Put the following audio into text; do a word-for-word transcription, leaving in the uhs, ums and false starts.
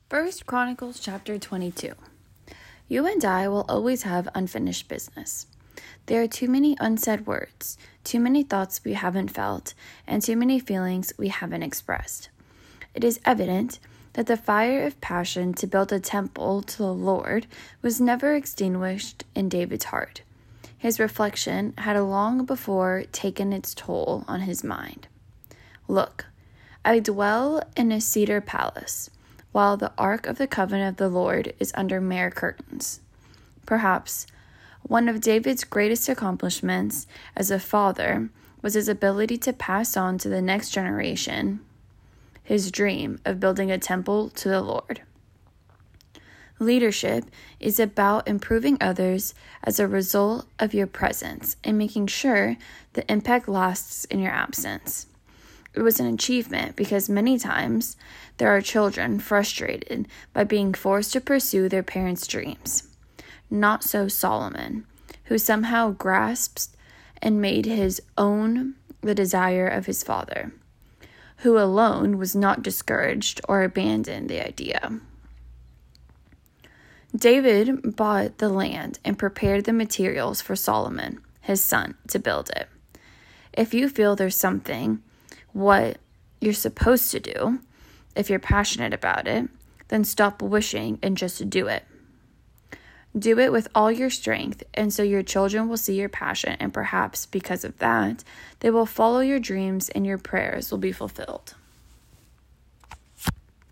First Chronicles chapter twenty-two. You and I will always have unfinished business. There are too many unsaid words, too many thoughts we haven't felt, and too many feelings we haven't expressed. It is evident that the fire of passion to build a temple to the Lord was never extinguished in David's heart. His reflection had long before taken its toll on his mind. Look, I dwell in a cedar palace, while the ark of the covenant of the Lord is under mere curtains. Perhaps one of David's greatest accomplishments as a father was his ability to pass on to the next generation his dream of building a temple to the Lord. Leadership is about improving others as a result of your presence and making sure the impact lasts in your absence. It was an achievement because many times there are children frustrated by being forced to pursue their parents' dreams. Not so Solomon, who somehow grasped and made his own the desire of his father, who alone was not discouraged or abandoned the idea. David bought the land and prepared the materials for Solomon, his son, to build it. If you feel there's something what you're supposed to do, if you're passionate about it, then stop wishing and just do it. Do it with all your strength, and so your children will see your passion, and perhaps because of that, they will follow your dreams and your prayers will be fulfilled.